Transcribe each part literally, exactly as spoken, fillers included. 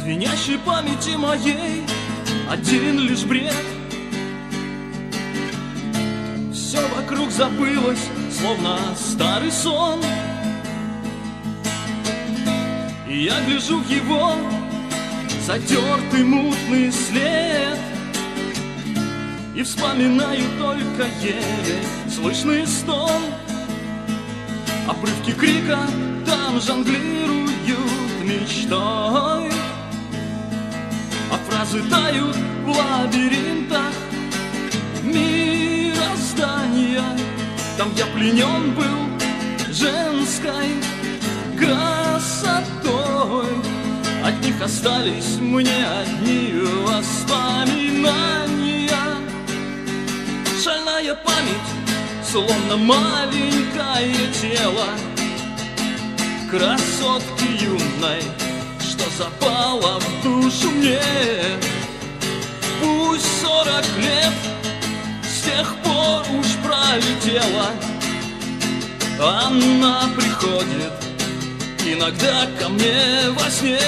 звенящей памяти моей один лишь бред. Все вокруг забылось, словно старый сон. И я гляжу в его затертый мутный след и вспоминаю только еле слышный стон. Обрывки крика там жонглируют мечтой, а фразы тают в лабиринтах мироздания. Там я пленен был женской красотой. От них остались мне одни воспоминания. Шальная память, словно маленькое тело красотки юной, что запала в душу мне. Пусть сорок лет с тех пор уж пролетело, она приходит иногда ко мне во сне.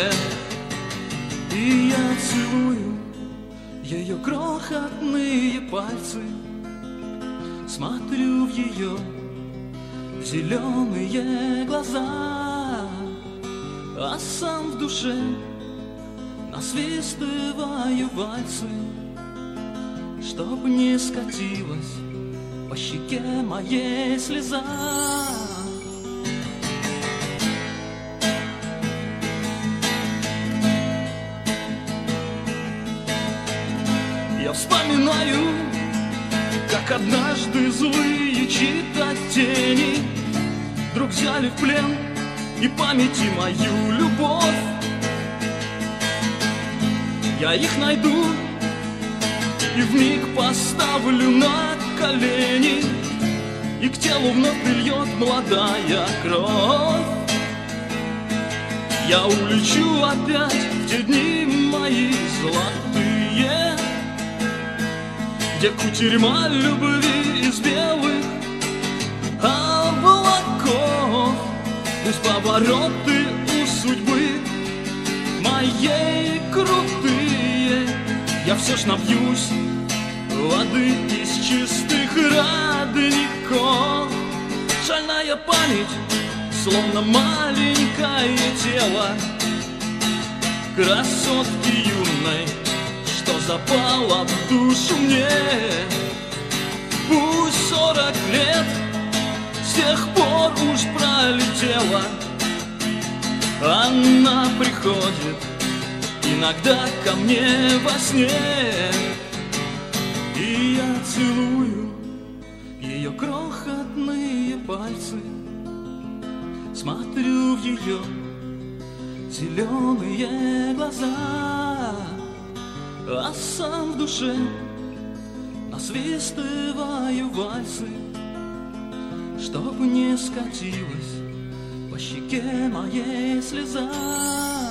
И я целую ее крохотные пальцы, смотрю в ее зеленые глаза, а сам в душе насвистываю вальсы, чтоб не скатилась по щеке моей слеза. Я вспоминаю, как однажды злые чьи-то тени вдруг взяли в плен и памяти мою любовь. Я их найду и вмиг поставлю на колени, и к телу вновь прильет молодая кровь. Я улечу опять в те дни мои золотые, где кутерьма любви из белых облаков. Пусть повороты у судьбы моей крутые, я все ж напьюсь воды из чистых родников. Шальная память, словно маленькое тело красотки юной, что запала в душу мне. Пусть сорок лет с тех пор уж пролетело, она приходит иногда ко мне во сне. И я целую ее крохотные пальцы, смотрю в ее зеленые глаза, а сам в душе насвистываю вальсы, чтоб не скатилась по щеке моей слеза.